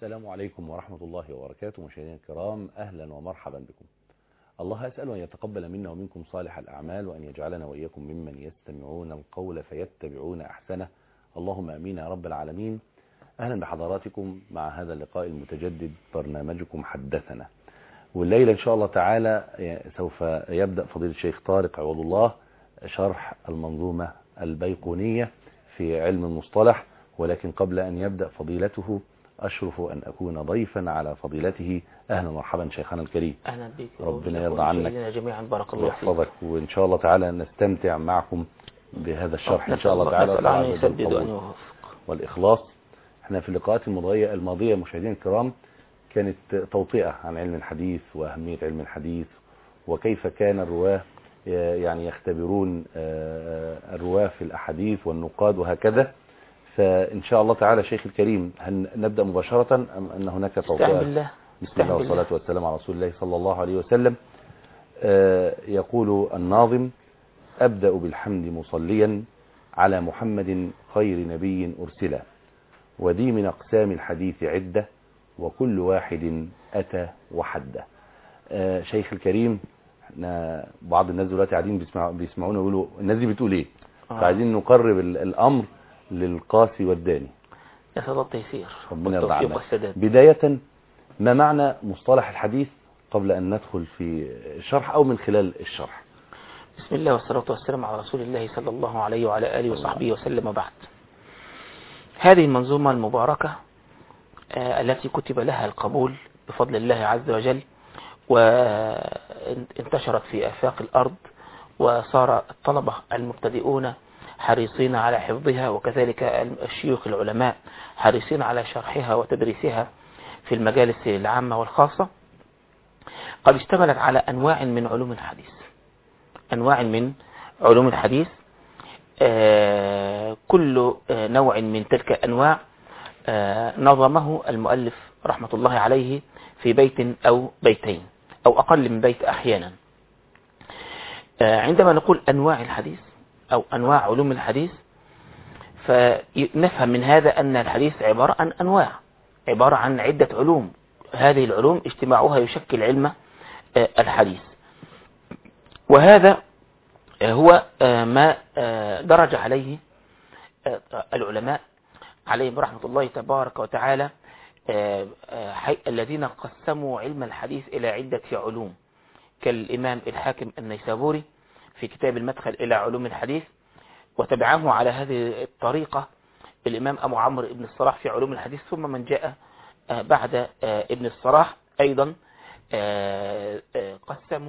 السلام عليكم ورحمة الله وبركاته. مشاهدينا الكرام، أهلا ومرحبا بكم. الله أسأل أن يتقبل منا ومنكم صالح الأعمال، وأن يجعلنا وإياكم ممن يستمعون القول فيتبعون أحسنه. اللهم أمين يا رب العالمين. أهلا بحضراتكم مع هذا اللقاء المتجدد، برنامجكم حدثنا. والليلة إن شاء الله تعالى سوف يبدأ فضيلة الشيخ طارق عوض الله شرح المنظومة البيقونية في علم المصطلح. ولكن قبل أن يبدأ فضيلته أشرف أن أكون ضيفا على فضيلته. أهلا ومرحبا شيخنا الكريم. أهلا بك، ربنا يرضى عنك جميعا، بارك الله فيك ويحفظك، وإن شاء الله تعالى نستمتع معكم بهذا الشرح إن شاء الله تعالى والإخلاص. احنا في اللقاءات الماضية مشاهدين الكرام كانت توطئة عن علم الحديث وأهمية علم الحديث، وكيف كان الرواه يعني يختبرون الرواه في الأحاديث والنقاد وهكذا. فإن شاء الله تعالى شيخ الكريم هل نبدأ مباشرة أم أن هناك توطئة؟ بسم الله والصلاة والسلام على رسول الله صلى الله عليه وسلم. يقول الناظم: أبدأ بالحمد مصليا على محمد خير نبي أرسلا، وذي من أقسام الحديث عدة، وكل واحد أتى وحده. شيخ الكريم، بعض الناس دلوقتي قاعدين بيسمعونا ويقولوا الناس دي بتقول ايه؟ فعايزين نقرب الأمر للقاسي والداني. يسأل التيسير ربنا يرضى عنك. بداية، ما معنى مصطلح الحديث قبل أن ندخل في الشرح أو من خلال الشرح؟ بسم الله والصلاة والسلام على رسول الله صلى الله عليه وعلى آله وصحبه وسلم. بعد هذه المنظومة المباركة التي كتب لها القبول بفضل الله عز وجل، وانتشرت في آفاق الأرض، وصار الطلبة المبتدئون حريصين على حفظها، وكذلك الشيوخ العلماء حريصين على شرحها وتدريسها في المجالس العامة والخاصة. قد اشتملت على أنواع من علوم الحديث، أنواع من علوم الحديث. كل نوع من تلك الأنواع نظمه المؤلف رحمة الله عليه في بيت أو بيتين أو أقل من بيت أحيانا. عندما نقول أنواع الحديث أو أنواع علوم الحديث، فنفهم من هذا أن الحديث عبارة عن أنواع، عبارة عن عدة علوم. هذه العلوم اجتماعها يشكل علم الحديث، وهذا هو ما درج عليه العلماء عليهم رحمة الله تبارك وتعالى، الذين قسموا علم الحديث إلى عدة علوم، كالإمام الحاكم النيسابوري في كتاب المدخل إلى علوم الحديث، وتبعه على هذه الطريقة الإمام أبو عمرو بن الصلاح في علوم الحديث، ثم من جاء بعد ابن الصلاح أيضا قسموا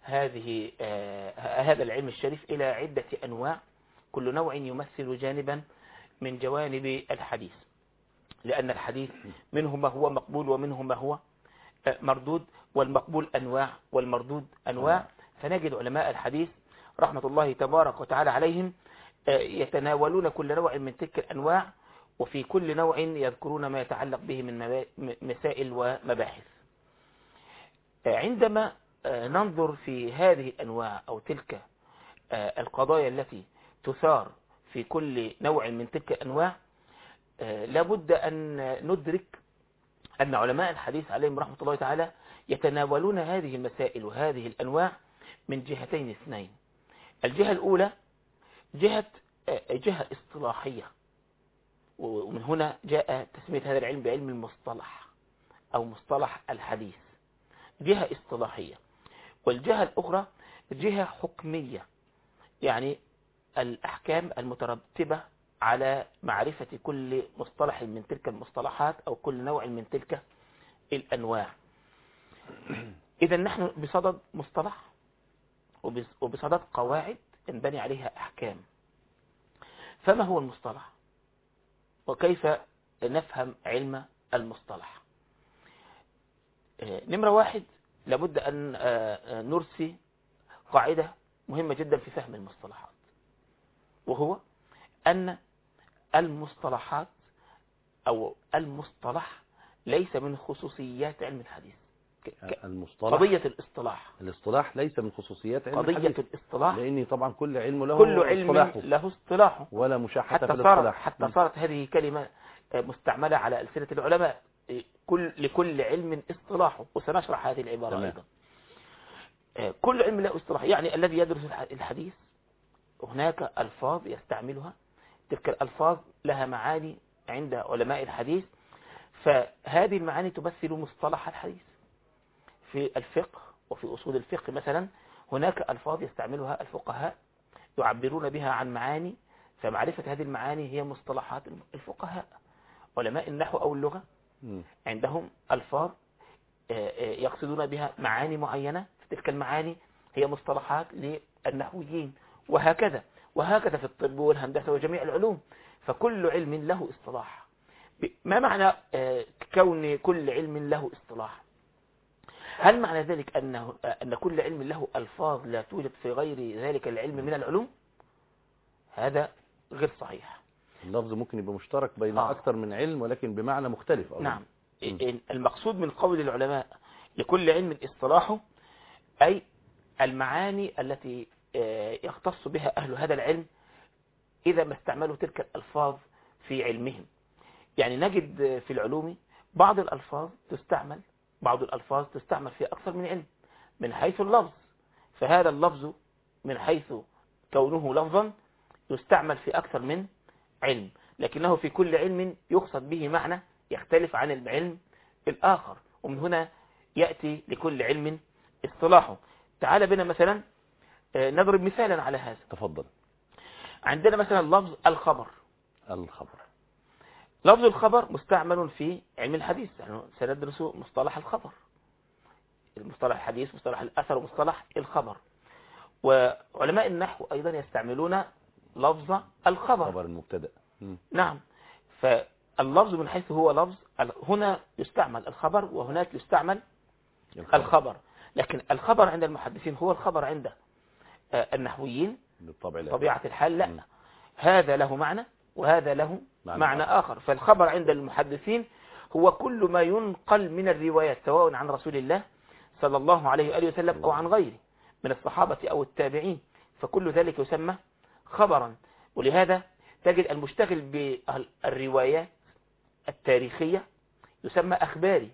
هذا العلم الشريف إلى عدة أنواع، كل نوع يمثل جانبا من جوانب الحديث، لأن الحديث منه ما هو مقبول ومنه ما هو مردود، والمقبول أنواع والمردود أنواع. فنجد علماء الحديث رحمة الله تبارك وتعالى عليهم يتناولون كل نوع من تلك الأنواع، وفي كل نوع يذكرون ما يتعلق به من مسائل ومباحث. عندما ننظر في هذه الأنواع أو تلك القضايا التي تثار في كل نوع من تلك الأنواع، لابد أن ندرك أن علماء الحديث عليهم رحمة الله تعالى يتناولون هذه المسائل وهذه الأنواع من جهتين اثنين. الجهة الأولى جهة اصطلاحية، ومن هنا جاء تسمية هذا العلم بعلم المصطلح أو مصطلح الحديث، جهة اصطلاحية. والجهة الأخرى جهة حكمية، يعني الأحكام المترتبة على معرفة كل مصطلح من تلك المصطلحات أو كل نوع من تلك الأنواع. إذا نحن بصدد مصطلح وبصدد قواعد ينبني عليها أحكام. فما هو المصطلح؟ وكيف نفهم علم المصطلح؟ نمرة واحد، لابد أن نرسي قاعدة مهمة جدا في فهم المصطلحات، وهو أن المصطلحات أو المصطلح ليس من خصوصيات علم الحديث. قضية الاصطلاح ليس من خصوصيات علم الحديث. قضية الاصطلاح، لأن طبعا كل علم له اصطلاحه ولا مشاحة في الاصطلاح. حتى صارت هذه كلمة مستعملة على ألسنة العلماء. لكل علم اصطلاحه، وسنشرح هذه العبارة تمام. أيضا. كل علم له اصطلاح، يعني الذي يدرس الحديث هناك ألفاظ يستعملها، تلك الألفاظ لها معاني عند علماء الحديث، فهذه المعاني تمثل مصطلح الحديث. في الفقه وفي أصول الفقه مثلا هناك ألفاظ يستعملها الفقهاء يعبرون بها عن معاني، فمعرفة هذه المعاني هي مصطلحات الفقهاء. علماء النحو أو اللغة عندهم ألفاظ يقصدون بها معاني معينة، تلك المعاني هي مصطلحات للنحويين، وهكذا وهكذا في الطب والهندسة وجميع العلوم، فكل علم له اصطلاح. ما معنى كون كل علم له اصطلاح؟ هل معنى ذلك أن كل علم له ألفاظ لا توجد في غير ذلك العلم من العلوم؟ هذا غير صحيح. اللفظ ممكن يبقى مشترك بين أكثر من علم ولكن بمعنى مختلف أولا. نعم. المقصود من قول العلماء لكل علم اصطلاحه، أي المعاني التي يختص بها أهل هذا العلم إذا ما استعملوا تلك الألفاظ في علمهم. يعني نجد في العلوم بعض الألفاظ تستعمل في أكثر من علم من حيث اللفظ، فهذا اللفظ من حيث كونه لفظا يستعمل في أكثر من علم، لكنه في كل علم يقصد به معنى يختلف عن العلم الآخر، ومن هنا يأتي لكل علم اصطلاحه. تعال بنا مثلا نضرب مثالا على هذا. تفضل. عندنا مثلا لفظ الخبر. لفظ الخبر مستعمل في علم الحديث، يعني سندرس مصطلح الخبر، المصطلح الحديث، مصطلح الأثر، ومصطلح الخبر. وعلماء النحو أيضا يستعملون لفظ الخبر، خبر المبتدأ. نعم. فاللفظ من حيث هو لفظ، هنا يستعمل الخبر وهناك يستعمل الخبر، لكن الخبر عند المحدثين هو الخبر عند النحويين طبيعة الحال لا. هذا له معنى وهذا له معنى آخر. فالخبر عند المحدثين هو كل ما ينقل من الروايات سواء عن رسول الله صلى الله عليه وآله وسلم أو عن غيره من الصحابة أو التابعين، فكل ذلك يسمى خبرا. ولهذا تجد المشتغل بالروايات التاريخية يسمى أخباري.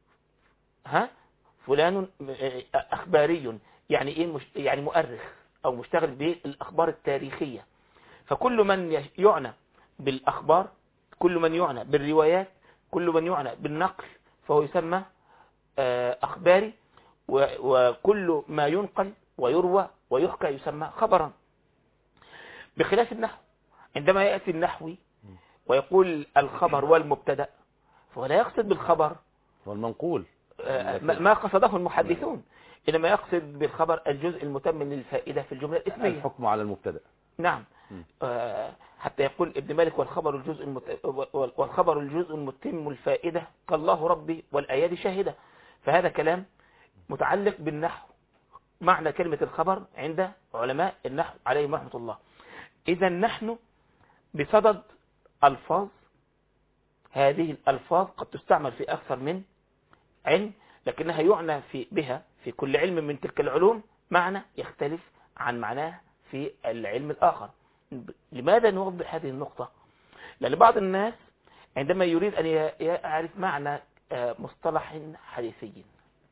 فلان أخباري، يعني إيه؟ يعني مؤرخ أو مشتغل بالأخبار التاريخية. فكل من يعنى بالأخبار، كل من يعنى بالروايات، كل من يعنى بالنقل فهو يسمى أخباري، وكل ما ينقل ويروى ويحكى يسمى خبرا. بخلاف النحو، عندما يأتي النحوي ويقول الخبر والمبتدأ فهو لا يقصد بالخبر والمنقول ما قصده المحدثون، إنما يقصد بالخبر الجزء المتم للفائدة في الجملة الاسمية، الحكم على المبتدأ. نعم. حتى يقول ابن مالك والخبر الجزء المتم الفائدة كالله ربي والآيات شاهدة. فهذا كلام متعلق بالنحو، معنى كلمة الخبر عند علماء النحو عليهم رحمة الله. إذا نحن بصدد ألفاظ، هذه الألفاظ قد تستعمل في أكثر من علم، لكنها يعنى بها في كل علم من تلك العلوم معنى يختلف عن معناه في العلم الآخر. لماذا نوضح هذه النقطة؟ لأن بعض الناس عندما يريد أن يعرف معنى مصطلح حديثي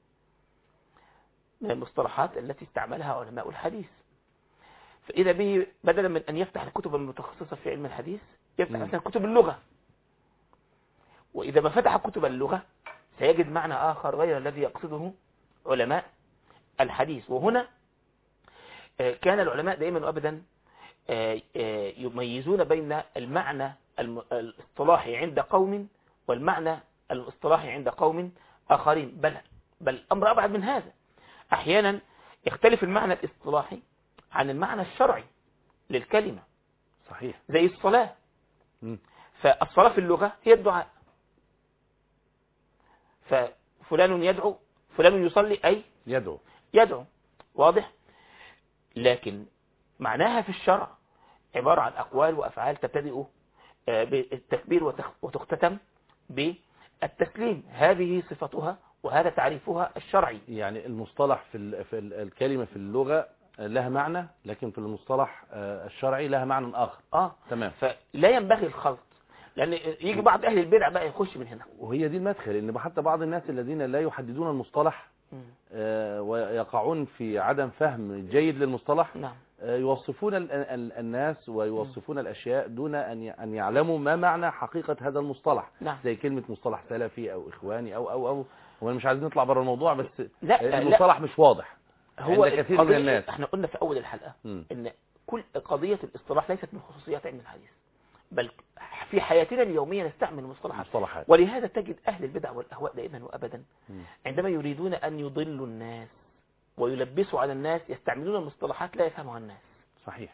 من المصطلحات التي استعملها علماء الحديث، فإذا به بدلا من أن يفتح الكتب المتخصصة في علم الحديث يفتح مثلا كتب اللغة، وإذا ما فتح كتب اللغة سيجد معنى آخر غير الذي يقصده علماء الحديث. وهنا كان العلماء دائما وأبدا يميزون بين المعنى الاصطلاحي عند قوم والمعنى الاصطلاحي عند قوم آخرين، بل أمر أبعد من هذا. أحيانا يختلف المعنى الاصطلاحي عن المعنى الشرعي للكلمة. صحيح. زي الصلاة. فالصلاة في اللغة هي الدعاء، ففلان يدعو، فلان يصلي أي يدعو، واضح. لكن معناها في الشرع عبارة عن أقوال وأفعال تبتدئ بالتكبير وتختتم بالتسليم، هذه صفتها وهذا تعريفها الشرعي. يعني المصطلح في الكلمة في اللغة لها معنى، لكن في المصطلح الشرعي لها معنى آخر. تمام. فلا ينبغي الخلط لأن يجي بعض أهل البدع بقى يخش من هنا. وهي دي المدخل، ان حتى بعض الناس الذين لا يحددون المصطلح ويقعون في عدم فهم جيد للمصطلح، نعم. يوصفون الناس ويوصفون الأشياء دون أن يعلموا ما معنى حقيقة هذا المصطلح. نعم. زي كلمة مصطلح سلفي أو إخواني أو هم مش عايزين نطلع بره الموضوع، بس لا المصطلح مش واضح هو عند كثير من الناس. احنا قلنا في أول الحلقة إن كل قضية الاصطلاح ليست من خصوصيات علم الحديث، بل في حياتنا اليومية نستعمل المصطلحات. ولهذا تجد أهل البدع والأهواء دائما وأبدا عندما يريدون أن يضلوا الناس ويلبسوا على الناس يستعملون المصطلحات لا يفهمها الناس. صحيح.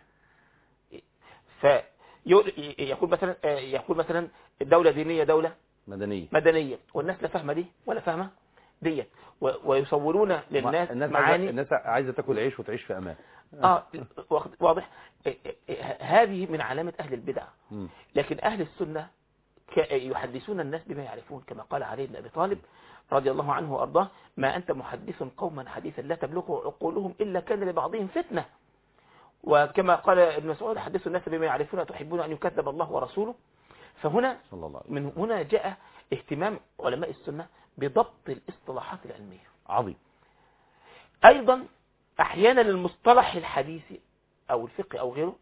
يقول مثلا الدولة دينية دولة مدنية، والناس لا فاهمة دي ولا فاهمة ديت، ويصورون للناس معاني. الناس عايزة تاكل عيش وتعيش في أمان. واضح. هذه من علامة أهل البدع. لكن أهل السنة يحدثون الناس بما يعرفون، كما قال علي بن أبي طالب رضي الله عنه وأرضاه: ما أنت محدث قوما حديثا لا تبلغه عقولهم إلا كان لبعضهم فتنة. وكما قال ابن مسعود: حدثوا الناس بما يعرفون تحبون أن يكذب الله ورسوله. فهنا من هنا جاء اهتمام علماء السنة بضبط الاصطلاحات العلمية. عظيم. أيضا أحيانا المصطلح الحديثي أو الفقه أو غيره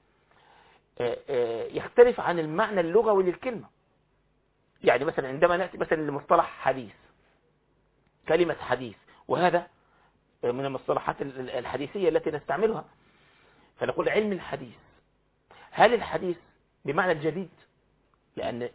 يختلف عن المعنى اللغوي للكلمة. يعني مثلا عندما نأتي مثلا لمصطلح حديث، كلمة حديث، وهذا من المصطلحات الحديثية التي نستعملها، فنقول علم الحديث. هل الحديث بمعنى الجديد؟ لأن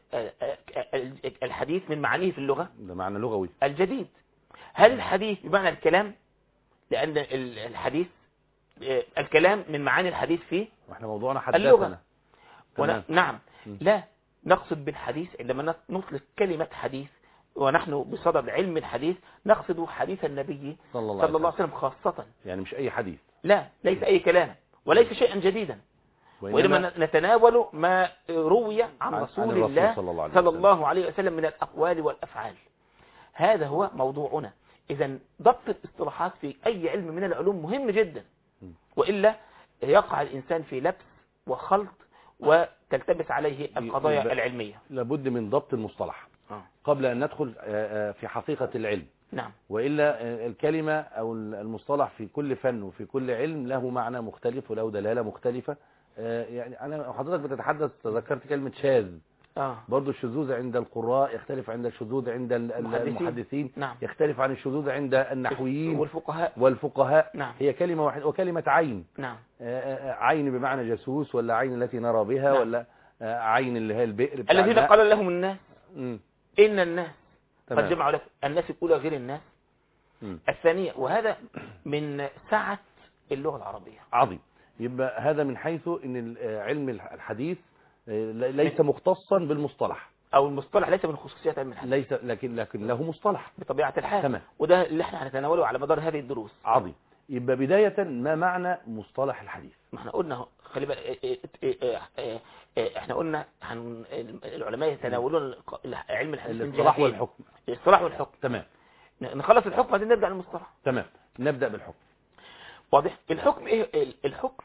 الحديث من معانيه في اللغة ده معنى لغوي الجديد. هل الحديث بمعنى الكلام؟ لأن الحديث الكلام من معاني الحديث فيه واحنا موضوعنا حدثنا. نعم. لا نقصد بالحديث عندما نطلق كلمة حديث ونحن بصدد علم الحديث نقصد حديث النبي صلى الله عليه وسلم خاصة. يعني مش أي حديث، لا، ليس أي كلام وليس شيئا جديدا، وإنما نتناول ما روي عن رسول الله صلى الله عليه وسلم من الأقوال والأفعال. هذا هو موضوعنا. إذا ضبط الاصطلاحات في أي علم من العلوم مهم جدا، وإلا يقع الإنسان في لبس وخلط وتلتبس عليه القضايا العلمية. لابد من ضبط المصطلح قبل أن ندخل في حقيقة العلم. نعم. وإلا الكلمة أو المصطلح في كل فن وفي كل علم له معنى مختلف وله دلالة مختلفة. يعني أنا حضرتك بتتحدث تذكرت كلمة شاذ. برضو الشذوذ عند القراء يختلف عند الشذوذ عند المحدثين. نعم. يختلف عن الشذوذ عند النحويين والفقهاء. نعم. هي كلمة واحدة. وكلمة عين. نعم. عين بمعنى جاسوس، ولا عين التي نرى بها. نعم. ولا عين اللي هي البئر الذين قال لهم الناس إن الناس قد جمعوا لكم. الناس الأولى غير الناس الثانية، وهذا من سعة اللغة العربية. عظيم. يبقى هذا من حيث ان علم الحديث ليس مختصا بالمصطلح، او المصطلح ليس من خصوصيات علم الحديث، ليس لكن له مصطلح بطبيعة الحال. تمام. وده اللي احنا هنتناوله على مدار هذه الدروس. عظيم. يبقى بداية ما معنى مصطلح الحديث؟ ما احنا قلنا خلي بالك احنا قلنا العلماء يتناولون علم الحديث الاصطلاح والحكم. الاصطلاح والحكم. تمام. نخلص الحكم بعدين نرجع للمصطلح. تمام. نبدأ بالحكم. واضح. الحكم ايه؟ الحكم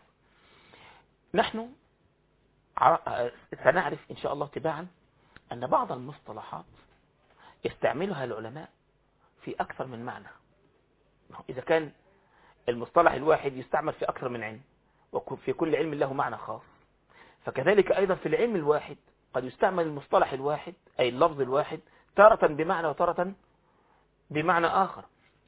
نحن سنعرف إن شاء الله تباعا أن بعض المصطلحات يستعملها العلماء في أكثر من معنى. إذا كان المصطلح الواحد يستعمل في أكثر من علم، وفي كل علم له معنى خاص، فكذلك أيضا في العلم الواحد قد يستعمل المصطلح الواحد أي اللفظ الواحد تارة بمعنى وتارة بمعنى آخر.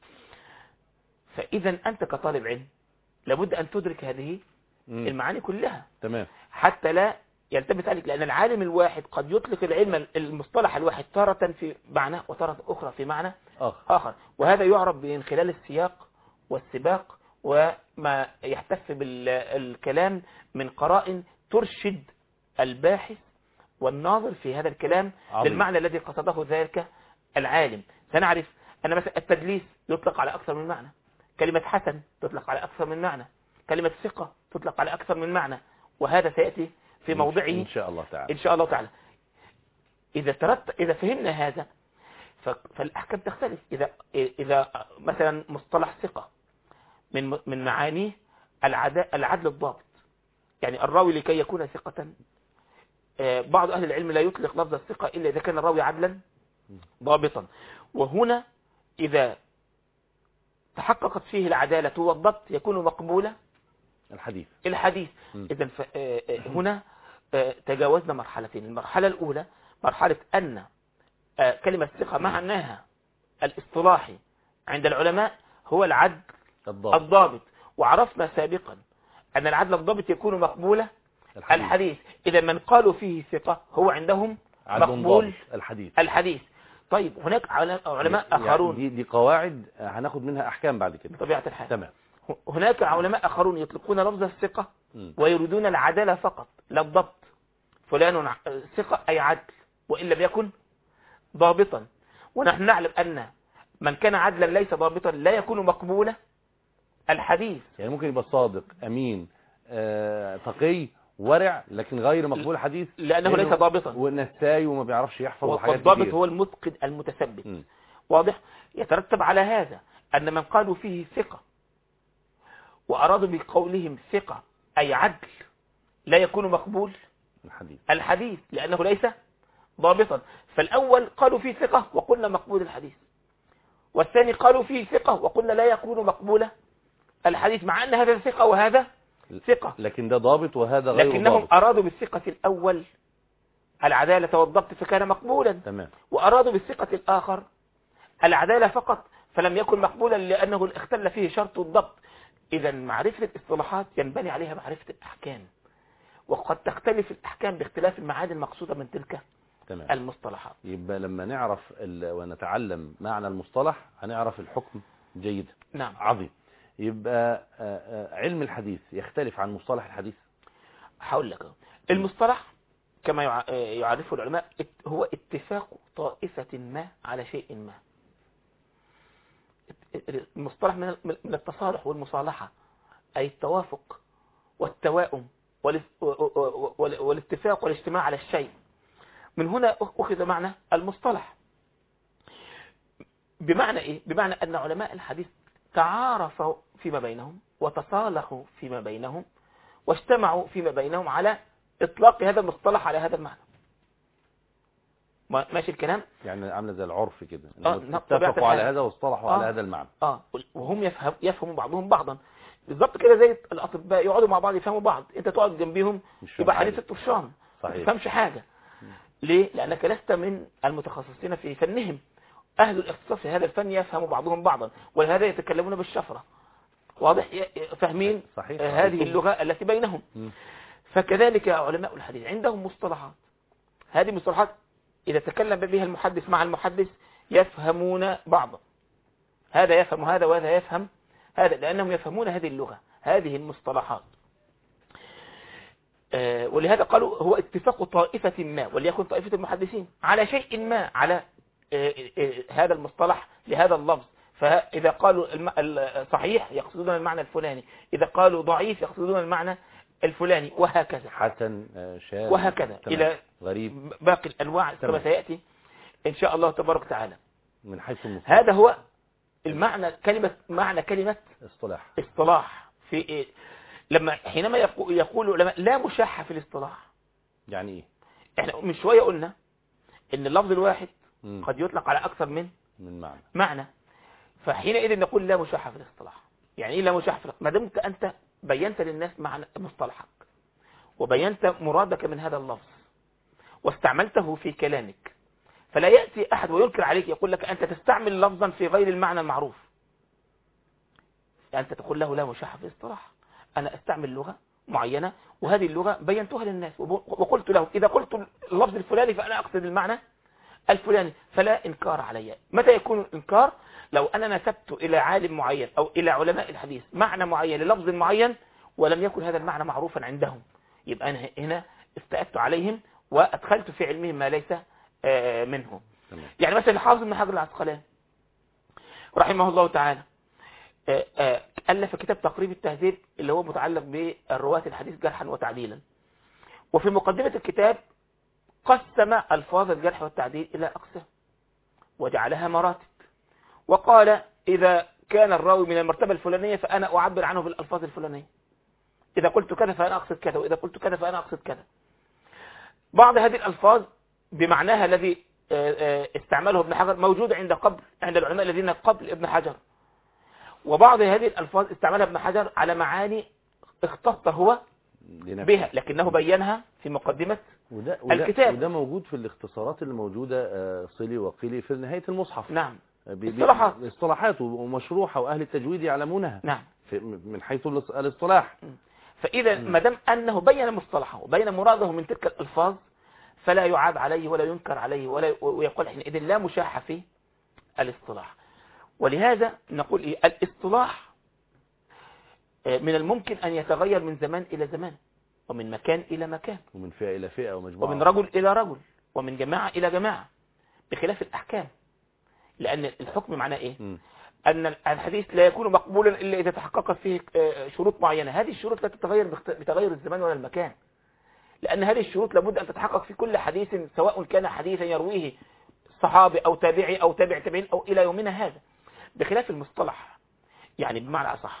فإذا أنت كطالب علم لابد أن تدرك هذه المعاني كلها. تمام. حتى لا يلتبس عليك، لأن العالم الواحد قد يطلق العلم المصطلح الواحد تارة في معنى وتارة أخرى في معنى آخر. وهذا يعرف من خلال السياق والسباق وما يحتف بالكلام من قرائن ترشد الباحث والناظر في هذا الكلام للمعنى الذي قصده ذلك العالم. سنعرف أن مثلا التدليس يطلق على أكثر من معنى، كلمة حسن تطلق على أكثر من معنى، كلمة ثقة تطلق على أكثر من معنى، وهذا سيأتي في موضعه إن شاء الله تعالى. إن شاء الله تعالى. إذا فهمنا هذا فالأحكام تختلف. إذا مثلا مصطلح ثقة من معانيه العدل الضابط، يعني الراوي لكي يكون ثقة بعض أهل العلم لا يطلق لفظ الثقة إلا إذا كان الراوي عدلا ضابطا، وهنا إذا تحققت فيه العدالة والضبط يكون مقبولة الحديث. إذن هنا تجاوزنا مرحلتين. المرحلة الأولى مرحلة أن كلمة ثقة معناها الاصطلاحي عند العلماء هو العدل الضابط، وعرفنا سابقا أن العدل الضابط يكون مقبولة الحديث. إذا من قالوا فيه ثقة هو عندهم مقبول الحديث. طيب هناك علماء آخرون، دي قواعد هناخد منها أحكام بعد كده بطبيعة الحال. تمام. هناك علماء آخرون يطلقون لفظ الثقة ويريدون العدالة فقط لا الضبط. فلان ثقة أي عدل وإن لم يكن ضابطا، ونحن نعلم أن من كان عدلا ليس ضابطا لا يكون مقبولا الحديث. يعني ممكن يبقى صادق أمين تقي ورع لكن غير مقبول الحديث لأنه ليس ضابطا ونساي وما بيعرفش يحفظ حاجات كتير. والضابط هو المتقن المتثبت. واضح؟ يترتب على هذا أن من قالوا فيه ثقة وأرادوا بقولهم ثقة أي عدل لا يكون مقبول الحديث لأنه ليس ضابطا. فالأول قالوا فيه ثقة وقلنا مقبول الحديث، والثاني قالوا فيه ثقة وقلنا لا يكون مقبول الحديث، مع أن هذا ثقة وهذا ثقة، لكن ده ضابط وهذا غير لكنهم ضابط. أرادوا بالثقة الأول العدالة والضبط فكان مقبولا. تمام. وأرادوا بالثقة الآخر العدالة فقط فلم يكن مقبولا لأنه اختل فيه شرط الضبط. إذا معرفة الاصطلاحات ينبني عليها معرفة الأحكام، وقد تختلف الأحكام باختلاف المعاني المقصودة من تلك تمام. المصطلحات. يبقى لما نعرف ونتعلم معنى المصطلح هنعرف الحكم جيد. نعم. عظيم. يبقى علم الحديث يختلف عن مصطلح الحديث. هقول لك المصطلح كما يعرفه العلماء هو اتفاق طائفة ما على شيء ما. المصطلح من التصالح والمصالحة، أي التوافق والتوائم والاتفاق والاجتماع على الشيء. من هنا أخذ معنى المصطلح. بمعنى إيه؟ بمعنى أن علماء الحديث تعارفوا فيما بينهم وتصالحوا فيما بينهم واجتمعوا فيما بينهم على إطلاق هذا المصطلح على هذا المعنى. ماشي الكلام؟ يعني عامله زي العرف كده، اتفقوا على هذا واصطلحوا على هذا المعنى. وهم يفهموا بعضهم بعضا بالضبط كده، زي الأطباء يقعدوا مع بعض يفهموا بعض. أنت تقعد جنبيهم يبقى حديث الطفشان ما تفهمش حاجة. ليه؟ لأنك لست من المتخصصين في فنهم. أهل الاختصاص في هذا الفن يفهموا بعضهم بعضا، ولهذا يتكلمون بالشفرة. واضح؟ فاهمين هذه اللغة التي بينهم. فكذلك علماء الحديث عندهم مصطلحات، هذه مصطلحات إذا تكلم بها المحدث مع المحدث يفهمون بعضا، هذا يفهم هذا وهذا يفهم هذا، لأنهم يفهمون هذه اللغة هذه المصطلحات. ولهذا قالوا هو اتفاق طائفة ما، وليكن طائفة المحدثين على شيء ما، على هذا المصطلح لهذا اللفظ. فإذا قالوا صحيح يقصدون المعنى الفلاني، إذا قالوا ضعيف يقصدون المعنى الفلاني، وهكذا حسن شاذ وهكذا إلى غريب باقي الأنواع كما سيأتي إن شاء الله تبارك وتعالى. من حيث المصطلح هذا هو المعنى معنى كلمة اصطلاح في لما حينما يقول العلماء لا مشاحة في الاصطلاح. يعني ايه؟ احنا من شوية قلنا ان اللفظ الواحد قد يطلق على اكثر من معنى. فحينئذ نقول لا مشاحة في الاصطلاح. يعني ايه لا مشاحة في الاصطلاح؟ ما دمت انت بينت للناس معنى مصطلحك وبينت مرادك من هذا اللفظ واستعملته في كلامك، فلا يأتي احد وينكر عليك يقول لك انت تستعمل لفظا في غير المعنى المعروف. يعني انت تقول له لا مشاحة في الاصطلاح، أنا أستعمل لغة معينة وهذه اللغة بينتها للناس وقلت له إذا قلت اللفظ الفلاني فأنا أقصد المعنى الفلاني، فلا إنكار علي. متى يكون الإنكار؟ لو أنا نسبت إلى عالم معين أو إلى علماء الحديث معنى معين للفظ معين ولم يكن هذا المعنى معروفا عندهم، يبقى أنا هنا استأدت عليهم وأدخلت في علمهم ما ليس منه. يعني مثلا الحافظ بن حجر العسقلاني رحمه الله تعالى ألف كتاب تقريب التهذيب اللي هو متعلق بالرواة الحديث جرحا وتعديلا، وفي مقدمة الكتاب قسم ألفاظ الجرح والتعديل إلى أقسام وجعلها مراتب، وقال إذا كان الراوي من المرتبة الفلانية فأنا أعبر عنه بالألفاظ الفلانية، إذا قلت كذا فأنا أقصد كذا، وإذا قلت كذا فأنا أقصد كذا. بعض هذه الألفاظ بمعناها الذي استعمله ابن حجر موجود عند العلماء الذين قبل ابن حجر، وبعض هذه الألفاظ استعملها ابن حجر على معاني اختص هو بها، لكنه بينها في مقدمة الكتاب. وده موجود في الاختصارات اللي موجودة صلي وقيلي في نهاية المصحف. نعم، اصطلاحات ومشروحة، وأهل التجويد يعلمونها. نعم، من حيث الاصطلاح. فإذا ما دام أنه بين مصطلحه وبين مراده من تلك الألفاظ فلا يعاب عليه ولا ينكر عليه ويقول حينئذ لا مشاحة في الاصطلاح. ولهذا نقول الاصطلاح من الممكن أن يتغير من زمان إلى زمان، ومن مكان إلى مكان، ومن فئة إلى فئة، ومجموعة، ومن رجل إلى رجل، ومن جماعة إلى جماعة، بخلاف الأحكام. لأن الحكم معناه إيه؟ أن الحديث لا يكون مقبولا إلا إذا تحققت فيه شروط معينة. هذه الشروط لا تتغير بتغير الزمان ولا المكان، لأن هذه الشروط لابد أن تتحقق في كل حديث، سواء كان حديثا يرويه صحابي أو تابعي أو تابع تابعين أو إلى يومنا هذا، بخلاف المصطلح. يعني بمعنى أصح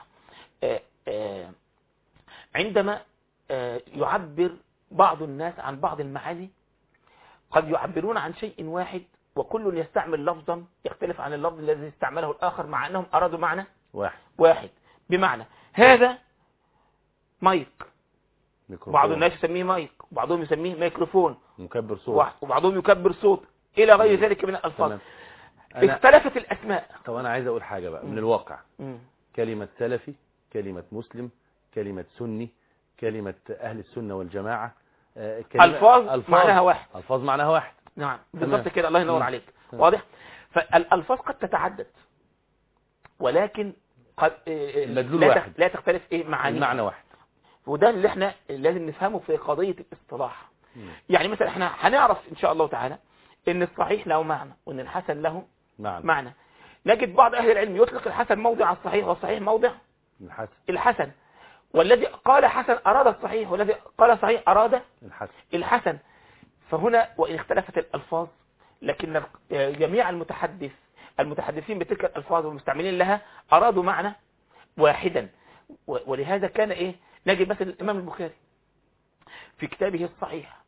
عندما يعبر بعض الناس عن بعض المعاني قد يعبرون عن شيء واحد وكل يستعمل لفظا يختلف عن اللفظ الذي استعمله الآخر، مع أنهم أرادوا معنى واحد. بمعنى هذا مايك، بعض الناس يسميه مايك، وبعضهم يسميه ميكروفون، مكبر صوت، وبعضهم يكبر صوت، إلى غير ذلك من الألفاظ. اختلفت الأسماء. طب أنا عايز أقول حاجة بقى من الواقع. كلمة سلفي، كلمة مسلم، كلمة سني، كلمة أهل السنة والجماعة، ألفاظ معناها واحد. ألفاظ معناها واحد. نعم بالضبط كده، الله ينور عليك. واضح. فالألفاظ قد تتعدد، ولكن قد لا تختلف معانيها، المعنى واحد. وده اللي احنا لازم نفهمه في قضية الاصطلاح. يعني مثلا احنا هنعرف ان شاء الله تعالى ان الصحيح له معنى وان الحسن له معنى. نجد بعض اهل العلم يطلق الحسن موضع الصحيح والصحيح موضع الحسن، والذي قال حسن اراد الصحيح، والذي قال صحيح اراد الحسن. فهنا وان اختلفت الالفاظ لكن جميع المتحدثين بتلك الالفاظ والمستعملين لها ارادوا معنى واحدا. ولهذا كان نجد مثلا الامام البخاري في كتابه الصحيح،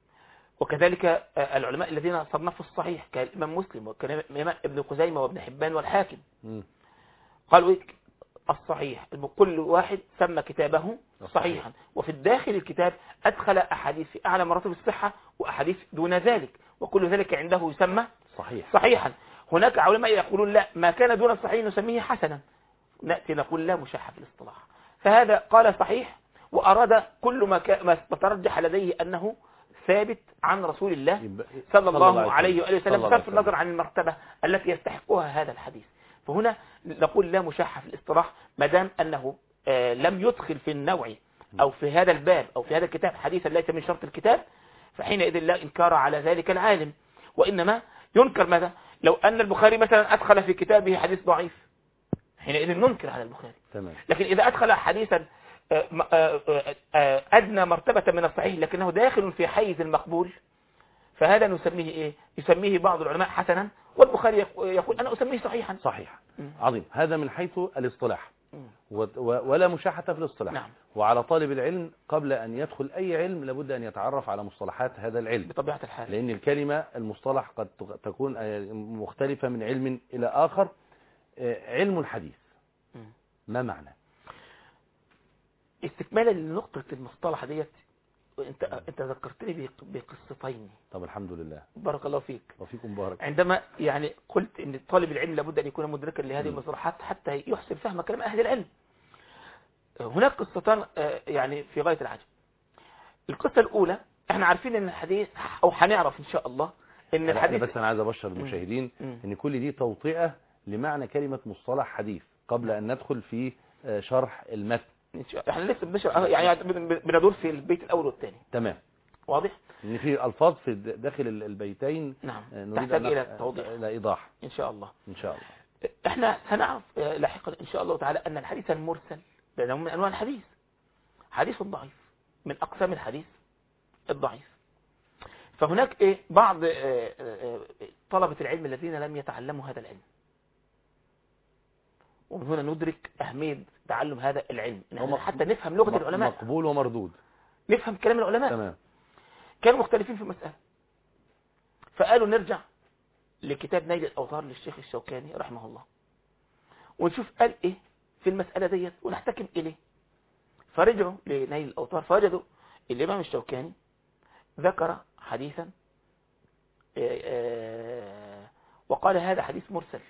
وكذلك العلماء الذين صنفوا الصحيح كالإمام مسلم وكالإمام ابن خزيمة وابن حبان والحاكم، قالوا الصحيح كل واحد سمى كتابه صحيحا، وفي الداخل الكتاب أدخل أحاديث في أعلى مراتب الصحة وأحاديث دون ذلك، وكل ذلك عنده يسمى صحيحا. هناك علماء يقولون لا، ما كان دون الصحيح نسميه حسنا. نأتي نقول لا مشاحة في الاصطلاح. فهذا قال صحيح وأراد كل ما ترجح لديه أنه ثابت عن رسول الله صلى الله عليه وآله وسلم، بصرف النظر عن المرتبة التي يستحقها هذا الحديث. فهنا نقول لا مشاحة في الاصطلاح ما دام أنه لم يدخل في النوع أو في هذا الباب أو في هذا الكتاب حديثا ليس من شرط الكتاب، فحينئذ لا إنكار على ذلك العالم. وإنما ينكر ماذا؟ لو أن البخاري مثلا أدخل في كتابه حديث ضعيف، حينئذ ننكر على البخاري. لكن إذا أدخل حديثا أدنى مرتبة من الصحيح لكنه داخل في حيز المقبول، فهذا نسميه يسميه بعض العلماء حسنا، والبخاري يقول أنا أسميه صحيحا. عظيم. هذا من حيث الاصطلاح، ولا مشاحة في الاصطلاح. نعم. وعلى طالب العلم قبل أن يدخل أي علم لابد أن يتعرف على مصطلحات هذا العلم بطبيعة الحال، لأن الكلمة المصطلح قد تكون مختلفة من علم إلى آخر. علم الحديث ما معنى؟ استكمالا لنقطة المصطلح ديت، انت ذكرتني بقصتين. طب الحمد لله، بارك الله فيك وفيكم بارك. عندما قلت ان طالب العلم لابد ان يكون مدركا لهذه المصطلحات حتى يحسن فهم كلام اهل العلم. هناك قصتان في غاية العجب. القصة الاولى احنا عارفين ان الحديث او هنعرف ان شاء الله ان الحديث، بس انا عايز ابشر المشاهدين ان كل دي توطئة لمعنى كلمة مصطلح حديث قبل ان ندخل في شرح المتن. احنا لسه بندور في البيت الاول والثاني. تمام. واضح ان في الفاظ في داخل البيتين نعم تحتاج الى توضيح، الى ايضاح ان شاء الله. ان شاء الله احنا هنعرف لاحقا ان شاء الله تعالى ان الحديث المرسل ده من انواع الحديث، حديث ضعيف من اقسام الحديث الضعيف. فهناك بعض طلبة العلم الذين لم يتعلموا هذا العلم، ومن هنا ندرك أهمية تعلم هذا العلم حتى نفهم لغة العلماء، مقبول ومردود، نفهم كلام العلماء. تمام. كانوا مختلفين في مسألة، فقالوا نرجع لكتاب نيل الأوطار للشيخ الشوكاني رحمه الله ونشوف قال ايه في المسألة ديت ونحتكم اليه. فرجعوا لنيل الأوطار فوجدوا الإمام الشوكاني ذكر حديثا وقال هذا حديث مرسل.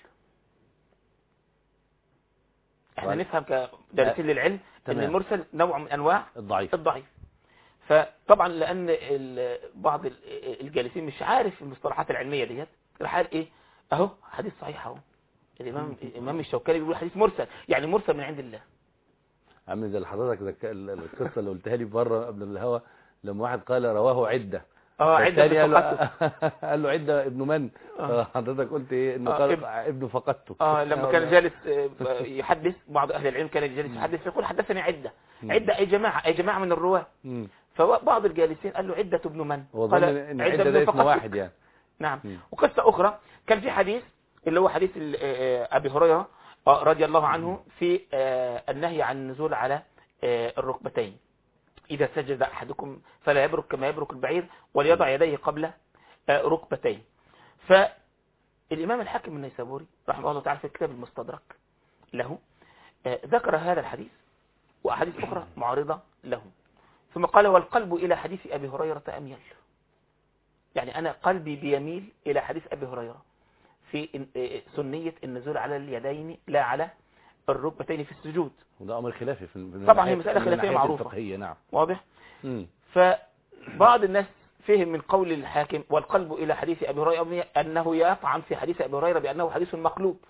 احنا نفهم كدارسين للعلم ان المرسل نوع من انواع الضعيف. فطبعا لان بعض الجالسين مش عارف المصطلحات العلميه ديت، راح قال ايه اهو حديث صحيح اهو، الامام الشوكاني بيقول حديث مرسل، يعني مرسل من عند الله. عامل زي حضرتك القصه اللي قلتها لي بره قبل الهوا، لما واحد قال رواه عده عده قال له عده ابن من؟ حضرتك قلت ايه؟ انه قال ابن فقدته. لما كان جالس يحدث، بعض اهل العلم كان جالس يحدث يقول حدثني عده اي جماعه من الرواه. فبعض الجالسين قال له عده ابن من؟ قال ان عده ده اسم واحد يعني. نعم. وقصه اخرى كان في حديث اللي هو حديث ابي هريره رضي الله عنه في النهي عن النزول على الركبتين، إذا سجد أحدكم فلا يبرك كما يبرك البعير وليضع يديه قبل ركبتين. فالإمام الحاكم النيسابوري رحمه الله تعالى في كتاب المستدرك له ذكر هذا الحديث وأحاديث أخرى معارضة له، ثم قال والقلب إلى حديث أبي هريرة أميل، يعني أنا قلبي بيميل إلى حديث أبي هريرة في سنية النزول على اليدين لا على الركبتين في السجود، وده امر خلافي في طبعا هي مسألة خلافية معروفة الفقهية. نعم واضح. فبعض الناس فهم من قول الحاكم والقلب إلى حديث أبي هريرة أنه يطعن في حديث أبي هريرة بأنه حديث مقلوب،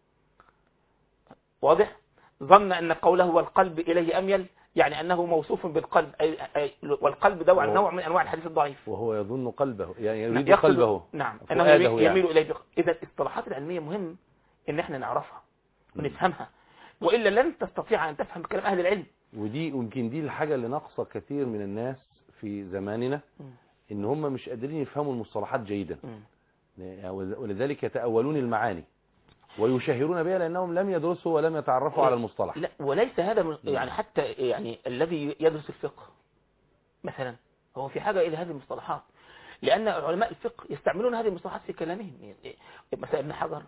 واضح. ظن أن قوله والقلب إليه أميل يعني أنه موصوف بالقلب، والقلب ده نوع من أنواع الحديث الضعيف، وهو يظن قلبه يعني يريد قلبه. نعم أنه يميل إليه. إذا الاصطلاحات العلمية مهم إن احنا نعرفها ونفهمها، وإلا لن تستطيع أن تفهم كلام أهل العلم. ودي يمكن دي الحاجة اللي ناقصة كثير من الناس في زماننا، إن هم مش قادرين يفهموا المصطلحات جيدا، ولذلك يتأولون المعاني ويشهرون بها لأنهم لم يدرسوا ولم يتعرفوا على المصطلح. لا وليس هذا يعني حتى يعني الذي يدرس الفقه مثلا هو في حاجة إلى هذه المصطلحات، لأن علماء الفقه يستعملون هذه المصطلحات في كلامهم. مثلا ابن حجر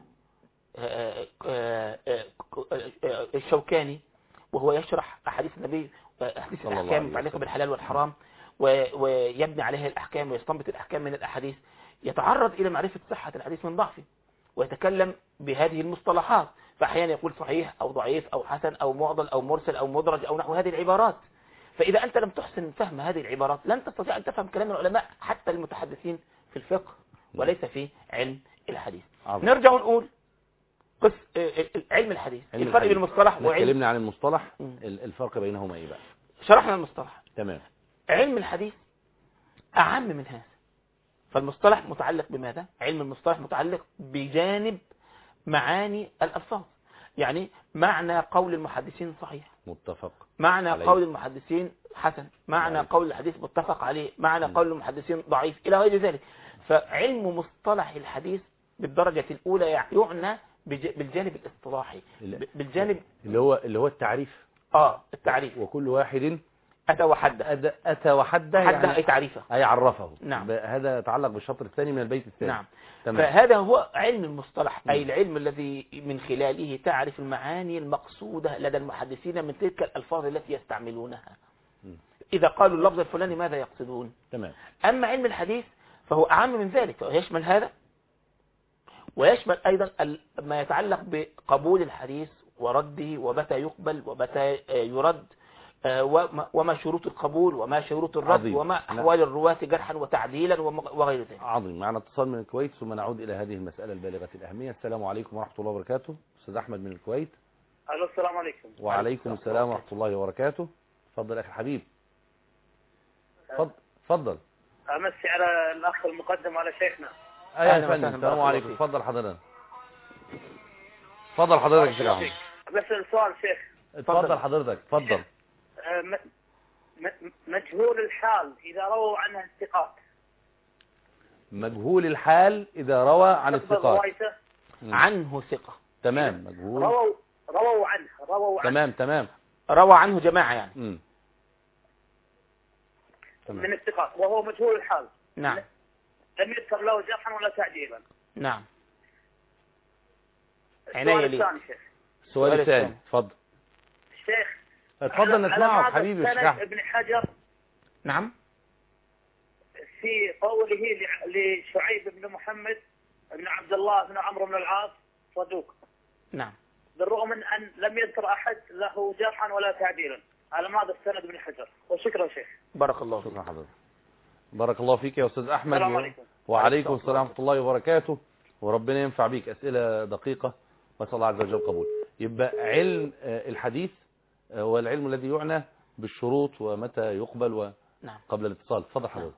الشوكاني وهو يشرح أحاديث النبي أحاديث الأحكام المتعلقة بالحلال والحرام ويبني عليها الأحكام ويستنبط الأحكام من الأحاديث، يتعرض إلى معرفة صحة الحديث من ضعفه ويتكلم بهذه المصطلحات، فأحيانا يقول صحيح أو ضعيف أو حسن أو معضل أو مرسل أو مدرج أو نحو هذه العبارات. فإذا أنت لم تحسن فهم هذه العبارات لن تستطيع أن تفهم كلام العلماء حتى المتحدثين في الفقه وليس في علم الحديث. نرجع ونقول علم الحديث، الفرق بين المصطلح وعلم. اتكلمنا عن المصطلح، الفرق بينهما ايه بقى؟ شرحنا المصطلح. تمام. علم الحديث أعم من هذا. فالمصطلح متعلق بماذا؟ علم المصطلح متعلق بجانب معاني الألفاظ، يعني معنى قول المحدثين صحيح متفق، معنى عليه. قول المحدثين حسن، معنى عليه. قول الحديث متفق عليه، معنى قول المحدثين ضعيف إلى غير ذلك. فعلم مصطلح الحديث بالدرجة الأولى يعنى بالجانب الاصطلاحي، بالجانب اللي هو التعريف. التعريف. وكل واحد أتى وحده يعني أي تعريفه أي عرفه. نعم. هذا يتعلق بالشطر الثاني من البيت الثاني. نعم. تمام. فهذا هو علم المصطلح، أي العلم الذي من خلاله تعرف المعاني المقصودة لدى المحدثين من تلك الألفاظ التي يستعملونها. إذا قالوا اللفظ الفلاني ماذا يقصدون؟ تمام. أما علم الحديث فهو أعم من ذلك، ويشمل هذا ويشمل أيضا ما يتعلق بقبول الحديث ورده ومتى يقبل ومتى يرد، وما شروط القبول وما شروط الرد عظيم. وما أحوال الرواة جرحا وتعديلا وغير ذلك. عظيم. معنا اتصال من الكويت ثم نعود إلى هذه المسألة البالغة الأهمية. السلام عليكم ورحمة الله وبركاته. أستاذ أحمد من الكويت. ألو السلام عليكم. وعليكم السلام ورحمة الله وبركاته. تفضل أخي الحبيب. تفضل. أمسي على الأخ المقدم على شيخنا. أهلا وسهلا. السلام عليكم. تفضل حضرتك. تفضل حضرتك يا شيخ أحمد. بس السؤال شيخ. تفضل حضرتك. تفضل. مجهول الحال إذا رووا عنه الثقات. مجهول الحال إذا روى عن الثقات. عنه ثقة. تمام. مجهول. رووا عنه. تمام. روى عنه جماعة يعني. تمام. من الثقات وهو مجهول الحال. نعم. لم يذكر له جرحا ولا تعديلا. نعم. السؤال عناية لي. الثاني شيخ. السؤال الثاني اتفضل. الشيخ اتفضل نسمعه حبيبي الشيخ. الشيخ. ابن حجر نعم. في قوله لشعيب بن محمد بن عبد الله بن عمرو بن العاص صدوق. نعم. بالرغم من أن لم يذكر أحد له جرحا ولا تعديلا. على ماذا استند ابن حجر؟ وشكرا شيخ. بارك الله فيك. شكرا حضرتك. بارك الله فيك يا أستاذ أحمد. السلام عليكم. وعليكم السلام ورحمة الله وبركاته. وربنا ينفع بيك. أسئلة دقيقة وأسأل الله عز وجل قبول. يبقى علم الحديث هو العلم الذي يعنى بالشروط ومتى يقبل نعم. وقبل الاتصال. اتفضل حضرتك.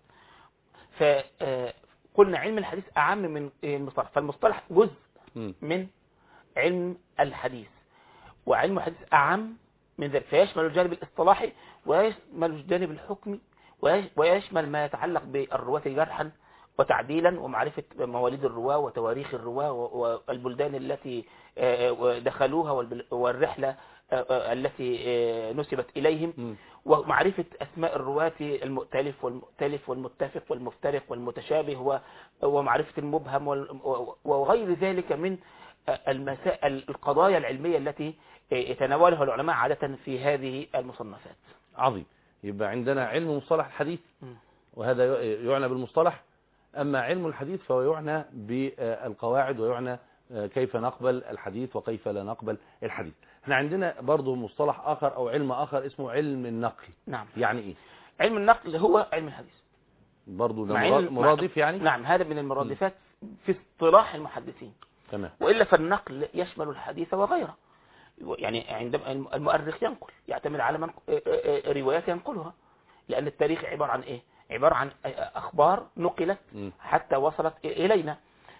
فقلنا علم الحديث أعم من المصطلح، فالمصطلح جزء من علم الحديث، وعلم الحديث أعم من ذلك، فيشمل الجانب الاصطلاحي ويشمل الجانب الحكمي ويشمل ما يتعلق بالرواة جرحا وتعديلا ومعرفة مواليد الرواة وتواريخ الرواة والبلدان التي دخلوها والرحلة التي نسبت إليهم، ومعرفة أسماء الرواة المؤتلف والمتفق والمفترق والمتشابه ومعرفة المبهم وغير ذلك من المسائل القضايا العلمية التي يتناولها العلماء عادة في هذه المصنفات. عظيم. يبقى عندنا علم مصطلح الحديث وهذا يعنى بالمصطلح. أما علم الحديث فهو يعنى بالقواعد ويعنى كيف نقبل الحديث وكيف لا نقبل الحديث. احنا عندنا برضو مصطلح آخر أو علم آخر اسمه علم النقل. نعم. يعني إيه؟ علم النقل هو علم الحديث برضو، ده مرادف يعني؟ نعم، هذا من المرادفات في اصطلاح المحدثين. تمام. وإلا فالنقل يشمل الحديث وغيره. يعني عندما المؤرخ ينقل يعتمد على روايات ينقلها، لأن التاريخ عبارة عن إيه؟ عبارة عن أخبار نقلت حتى وصلت إلينا.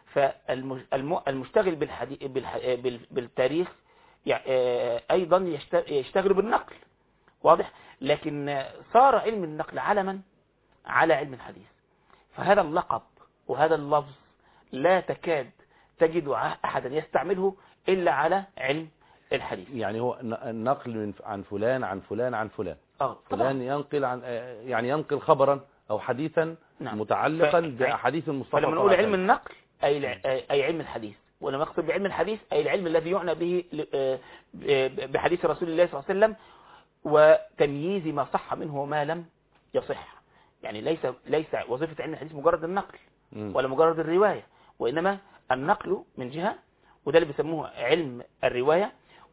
فالمشتغل بالتاريخ أيضا يشتغل بالنقل، واضح؟ لكن صار علم النقل علما على علم الحديث، فهذا اللقب وهذا اللفظ لا تكاد تجد أحدا يستعمله إلا على علم الحديث. يعني هو النقل عن فلان عن فلان عن فلان. فلان ينقل عن يعني ينقل خبرا أو حديثا نعم. متعلقا بأحاديث المصطفى. فلما نقول علم النقل أي علم الحديث، ولما نقصد بعلم الحديث أي العلم الذي يعنى به بحديث رسول الله صلى الله عليه وسلم وتمييز ما صح منه وما لم يصح. يعني ليس وظيفة علم الحديث مجرد النقل ولا مجرد الرواية، وإنما النقل من جهة، وده اللي بيسموه علم الرواية،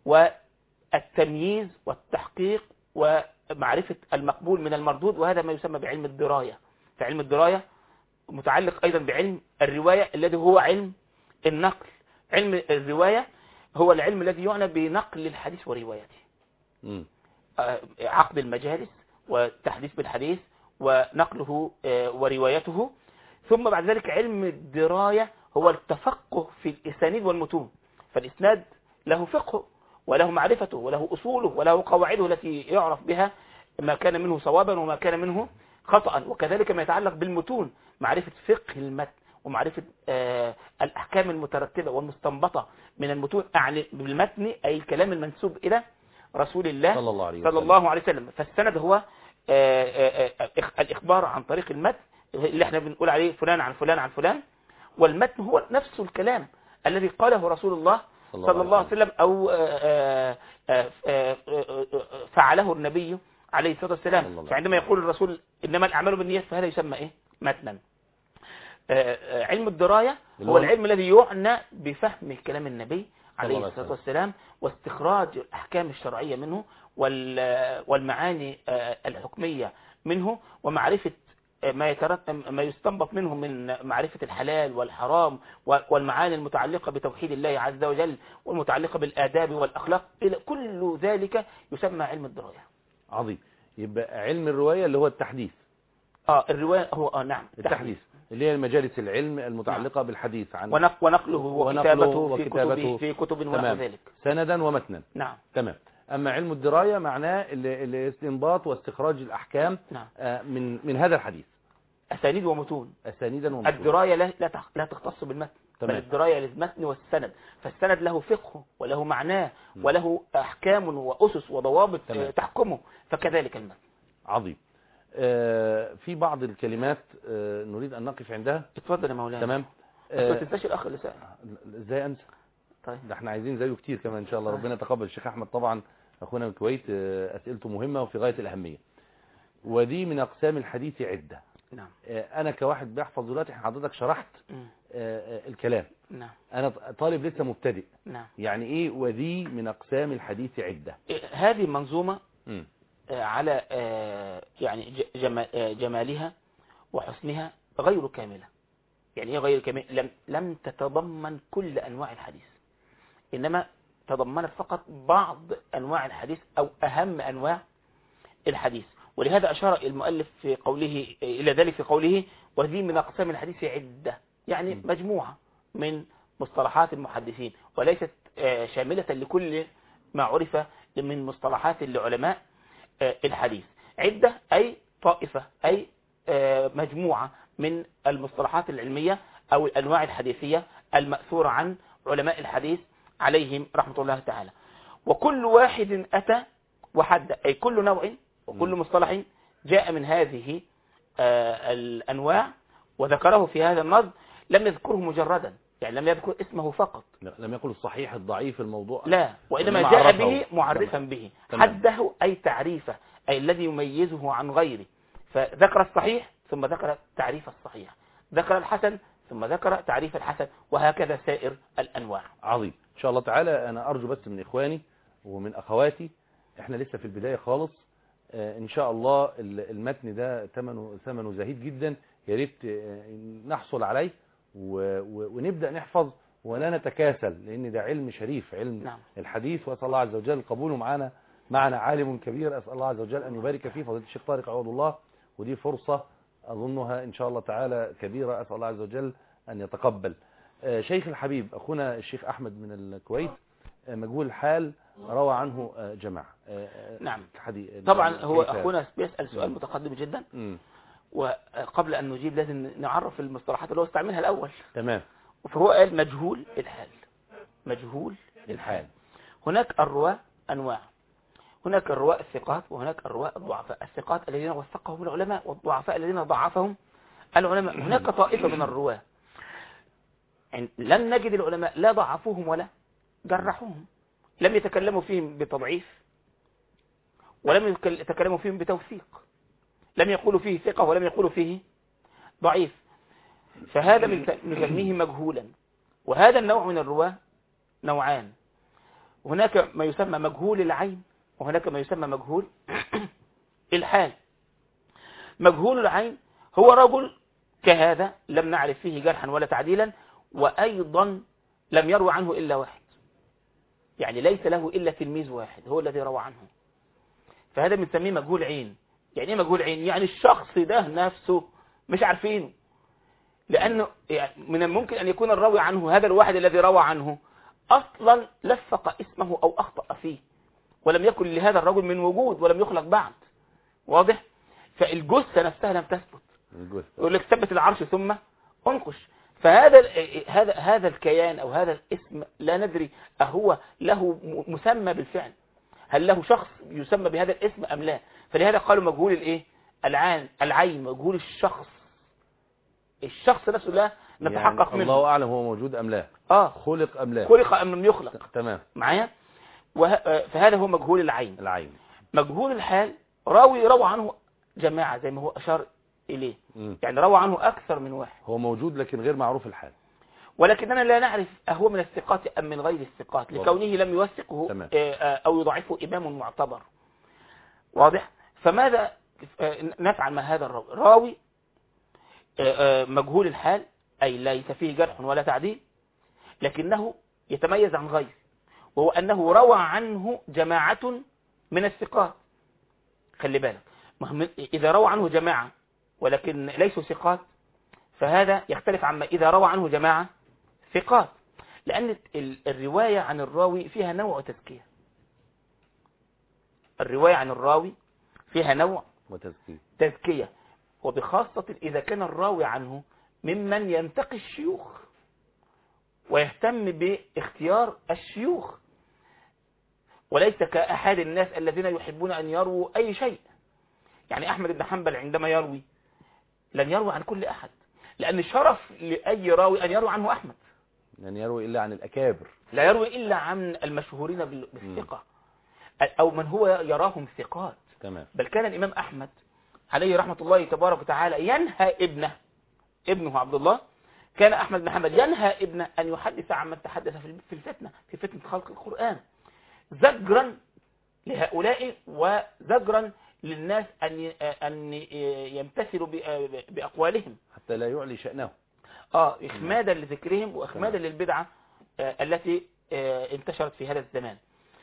والتمييز والتحقيق ومعرفة المقبول من المردود، وهذا ما يسمى بعلم الدراية. فعلم الدراية متعلق أيضا بعلم الرواية الذي هو علم النقل. علم الرواية هو العلم الذي يعنى بنقل الحديث وروايته، عقد المجالس والتحديث بالحديث ونقله وروايته. ثم بعد ذلك علم الدراية هو التفقه في الإسانيد والمتون، فالإسناد له فقه وله معرفته وله أصوله وله قواعده التي يعرف بها ما كان منه صوابا وما كان منه خطأ، وكذلك ما يتعلق بالمتون، معرفة فقه المتن ومعرفة الأحكام المترتبة والمستنبطة من المتون بالمتن، أي الكلام المنسوب إلى رسول الله صلى الله عليه وسلم. فالسند هو الإخبار عن طريق المتن اللي احنا بنقول عليه فلان عن فلان عن فلان، والمتن هو نفس الكلام الذي قاله رسول الله صلى الله عليه وسلم أو فعله النبي عليه الصلاة والسلام. فعندما يقول الرسول إنما الأعمال بالنيات فهذا يسمى إيه؟ متنا. علم الدراية هو العلم الذي يعنى بفهم كلام النبي عليه الصلاة والسلام واستخراج الأحكام الشرعية منه والمعاني الحكمية منه، ومعرفة ما يستنبط منه من معرفة الحلال والحرام والمعاني المتعلقة بتوحيد الله عز وجل والمتعلقة بالآداب والأخلاق. كل ذلك يسمى علم الدراية. عظيم. يبقى علم الرواية اللي هو التحديث. الرواية هو نعم التحديث اللي هي مجالس العلم المتعلقة نعم. بالحديث عن ونقله وكتابته في كتب ونحو ذلك سندا ومتنا. نعم. تمام. أما علم الدراية معناه الاستنباط واستخراج الأحكام نعم. من هذا الحديث، أسانيد ومتون. أسانيدا ومتون. الدراية لا تختص بالمتن، بل الدراية للمتن والسند، فالسند له فقه وله معناه وله أحكام وأسس وضوابط تحكمه، فكذلك المتن. عظيم. في بعض الكلمات نريد أن نقف عندها. اتفضل يا مولانا. تمام. بس ما تنساش الأخ اللي سأل. ازاي أنسى؟ طيب ده احنا عايزين زيه كتير كمان إن شاء الله. ربنا يتقبل. الشيخ أحمد طبعا أخونا من الكويت أسئلته مهمة وفي غاية الأهمية. ودي من أقسام الحديث عدة. نعم. أنا كواحد بيحفظ دلوقتي، حضرتك شرحت الكلام. نعم. أنا طالب لسه مبتدئ. نعم. يعني إيه وذي من أقسام الحديث عدة؟ هذه منظومة على يعني جمالها وحسنها غير كاملة. يعني ايه غير كاملة؟ لم تتضمن كل أنواع الحديث، إنما تضمنت فقط بعض أنواع الحديث أو أهم أنواع الحديث. ولهذا أشار المؤلف في قوله إلى ذلك في قوله وذي من أقسام الحديث عدة، يعني مجموعة من مصطلحات المحدثين، وليست شاملة لكل ما عرف من مصطلحات لعلماء الحديث. عدة أي طائفة، أي مجموعة من المصطلحات العلمية أو الأنواع الحديثية المأثورة عن علماء الحديث عليهم رحمة الله تعالى. وكل واحد أتى وحد، أي كل نوع وكل مصطلح جاء من هذه الأنواع وذكره في هذا النظم، لم يذكره مجردا، يعني لم يذكر اسمه فقط، لم يقل الصحيح الضعيف الموضوع، لا، وإنما جاء به معرفا به. حده أي تعريفه، أي الذي يميزه عن غيره. فذكر الصحيح ثم ذكر تعريف الصحيح، ذكر الحسن ثم ذكر تعريف الحسن، وهكذا سائر الأنواع. عظيم. إن شاء الله تعالى. أنا أرجو بس من إخواني ومن أخواتي، إحنا لسه في البداية خالص، إن شاء الله المتن ده ثمنه زهيد جدا، يا ريت نحصل عليه ونبدأ نحفظ ولا نتكاسل، لأن ده علم شريف، علم نعم. الحديث. وأسأل الله عز وجل قبوله معنا عالم كبير، أسأل الله عز وجل أن يبارك فيه، فضيلة الشيخ طارق عوض الله. ودي فرصة أظنها إن شاء الله تعالى كبيرة، أسأل الله عز وجل أن يتقبل. شيخ الحبيب أخونا الشيخ أحمد من الكويت، مجهول الحال روى عنه جماعة. نعم. طبعا هو أخونا بيسأل سؤال متقدم جدا، وقبل أن نجيب لازم نعرف المصطلحات اللي هو استعملها الأول. تمام. فهو قال مجهول الحال. مجهول الحال. هناك الرواة أنواع، هناك الرواة الثقات وهناك الرواة الضعفاء. الثقات الذين وثقهم العلماء، والضعفاء الذين ضعفهم العلماء. هناك طائفة من الرواة لم نجد العلماء لا ضعفوهم ولا جرحوهم، لم يتكلموا فيهم بتضعيف ولم يتكلموا فيهم بتوثيق، لم يقولوا فيه ثقة ولم يقولوا فيه ضعيف، فهذا نسميه مجهولا. وهذا النوع من الرواة نوعان، هناك ما يسمى مجهول العين وهناك ما يسمى مجهول الحال. مجهول العين هو رجل كهذا لم نعرف فيه جرحا ولا تعديلا، وأيضا لم يروى عنه إلا واحد، يعني ليس له إلا تلميذ واحد هو الذي روى عنه، فهذا بنسميه مجهول عين. يعني ايه مجهول عين؟ يعني الشخص ده نفسه مش عارفينه، لأنه يعني من الممكن أن يكون الراوي عنه هذا الواحد الذي روى عنه أصلا لفق اسمه أو أخطأ فيه، ولم يكن لهذا الرجل من وجود ولم يخلق بعد. واضح؟ فالجثة نفسها لم تثبت، يقول لك ثبت العرش ثم انقش. فهذا الكيان أو هذا الاسم لا ندري أهو له مسمى بالفعل، هل له شخص يسمى بهذا الاسم أم لا. فلهذا قالوا مجهول الايه؟ العين، مجهول الشخص نفسه لا نتحقق يعني منه. الله أعلم هو موجود أم لا، خلق أم لا، خلق أم لم يخلق. تمام معايا؟ فهذا هو مجهول العين. مجهول الحال روى عنه جماعة زي ما هو أشار إليه، يعني روى عنه أكثر من واحد، هو موجود لكن غير معروف الحال، ولكننا لا نعرف أهو من الثقات أم من غير الثقات، لكونه لم يوثقه أو يضعفه إمام معتبر. واضح؟ فماذا نفعل مع هذا الراوي؟ مجهول الحال أي ليس فيه جرح ولا تعديل، لكنه يتميز عن غيره، وهو أنه روى عنه جماعة من الثقات. خلي بالك، إذا روى عنه جماعة ولكن ليسوا ثقات فهذا يختلف عما إذا روى عنه جماعة ثقات، لأن الرواية عن الراوي فيها نوع تزكية. الرواية عن الراوي فيها نوع تزكية، وبخاصة إذا كان الراوي عنه ممن ينتقي الشيوخ ويهتم باختيار الشيوخ، وليس كأحد الناس الذين يحبون أن يروا أي شيء. يعني أحمد بن حنبل عندما يروي لن يروي عن كل أحد، لأن شرف لأي راوي أن يروي عنه أحمد، لن يروي إلا عن الأكابر، لا يروي إلا عن المشهورين بالثقة أو من هو يراهم ثقات. تمام. بل كان الإمام أحمد عليه رحمة الله تبارك وتعالى ينهى ابنه عبد الله، كان أحمد بن حنبل ينهى ابنه أن يحدث عمن تحدث في الفتنة، في فتنة خلق القرآن، زجرا لهؤلاء وزجرا للناس أن يمتثلوا بأقوالهم حتى لا يعلي شأنه. إخمادا لذكرهم وإخمادا للبدعة التي انتشرت في هذا الزمان.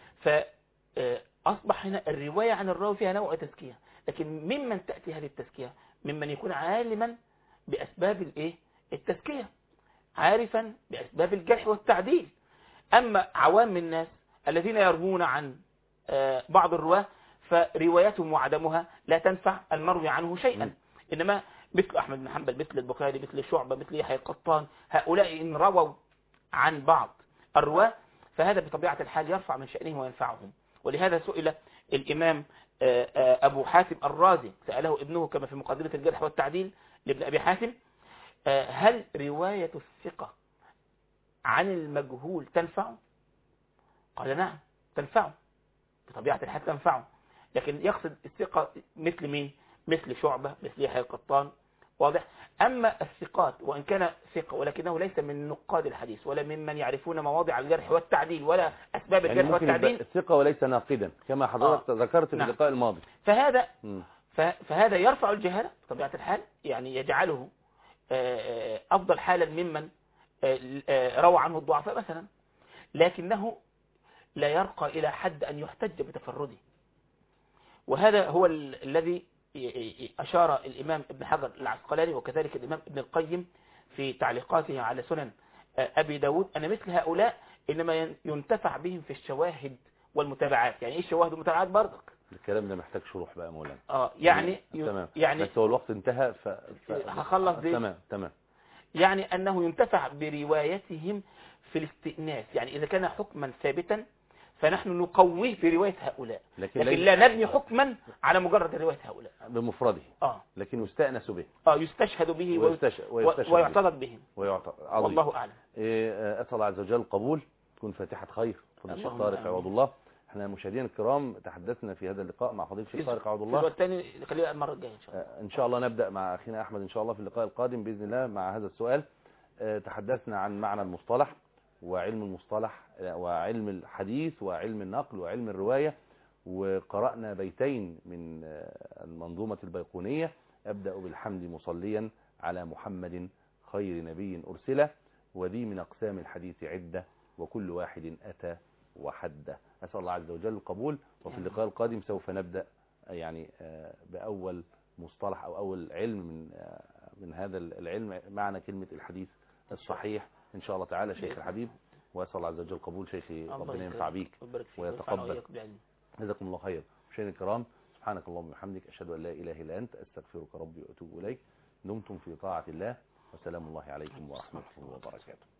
فأصبح هنا الرواية عن الراوي فيها نوع تزكية، لكن ممن تأتي هذه التزكية؟ ممن يكون عالما بأسباب التزكية، عارفا بأسباب الجرح والتعديل. أما عوام الناس الذين يروون عن بعض الرواة فروايتهم وعدمها لا تنفع المروي عنه شيئا. إنما مثل أحمد بن حنبل، مثل البخاري، مثل شعبة، مثل يحيى القطان، هؤلاء إن رووا عن بعض الرواة فهذا بطبيعة الحال يرفع من شأنهم وينفعهم. ولهذا سئل الإمام أبو حاتم الرازي، سأله ابنه كما في مقدمة الجرح والتعديل لابن أبي حاتم: هل رواية الثقة عن المجهول تنفع؟ قال نعم تنفع، بطبيعة الحال تنفع، لكن يقصد الثقة مثل مين؟ مثل شعبة، مثل يحيى القطان، واضح. أما الثقات وإن كان ثقة ولكنه ليس من نقاد الحديث ولا ممن يعرفون مواضع الجرح والتعديل ولا أسباب يعني الجرح والتعديل، الثقة وليس ناقدا كما حضرتك ذكرت في اللقاء الماضي، فهذا يرفع الجهالة بطبيعة الحال، يعني يجعله أفضل حالا ممن روى عنه الضعفاء مثلا، لكنه لا يرقى إلى حد أن يحتج بتفرده. وهذا هو الذي أشار الإمام ابن حجر العسقلاني وكذلك الإمام ابن القيم في تعليقاته على سنن أبي داود، أن مثل هؤلاء إنما ينتفع بهم في الشواهد والمتابعات. يعني إيه الشواهد والمتابعات برضك؟ الكلام ده محتاج شروح بقى مولانا. تمام. يعني بس هو الوقت انتهى هخلص دي. تمام. يعني أنه ينتفع بروايتهم في الاستئناس، يعني إذا كان حكما ثابتا فنحن نقويه في رواية هؤلاء، لكن لا نبني حكما على مجرد رواية هؤلاء بمفرده، لكن يستأنس به، يستشهد به ويعتضد به والله أعلم. أسأل الله عز وجل القبول، تكون فاتحة خير. فضيلة الشيخ طارق عوض الله. احنا مشاهدينا الكرام تحدثنا في هذا اللقاء مع فضيلة الشيخ طارق عوض الله. الثاني خلينا المرة الجاية إن شاء الله. إن شاء الله نبدأ مع أخينا أحمد إن شاء الله في اللقاء القادم بإذن الله مع هذا السؤال. تحدثنا عن معنى المصطلح وعلم المصطلح وعلم الحديث وعلم النقل وعلم الرواية، وقرأنا بيتين من المنظومة البيقونية: أبدأ بالحمد مصليا على محمد خير نبي أرسله، وذي من أقسام الحديث عدة وكل واحد أتى وحده. أسأل الله عز وجل القبول. وفي اللقاء القادم سوف نبدأ يعني بأول مصطلح أو أول علم من هذا العلم، معنى كلمة الحديث الصحيح إن شاء الله تعالى. شيخ الحبيب، وأسأل الله عز وجل قبول شيخي، ربنا ينفع بيك ويتقبل. جزاكم الله خير. مشاهدينا الكرام، سبحانك اللهم وبحمدك، أشهد أن لا إله إلا أنت، أستغفرك ربي وأتوب إليك. دمتم في طاعة الله، وسلام الله عليكم ورحمة الله وبركاته.